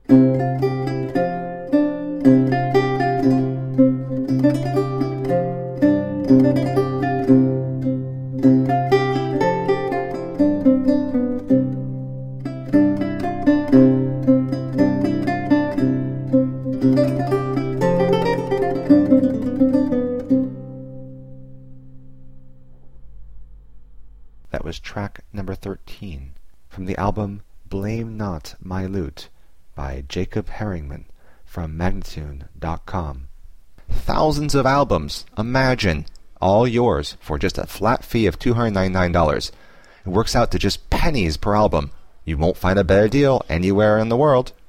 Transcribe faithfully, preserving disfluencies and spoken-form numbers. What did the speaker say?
That was track number thirteen from the album Blame Not My Lute by Jacob Herringman from Magnatune dot com. Thousands of albums, imagine, all yours for just a flat fee of two hundred ninety-nine dollars. It works out to just pennies per album. You won't find a better deal anywhere in the world.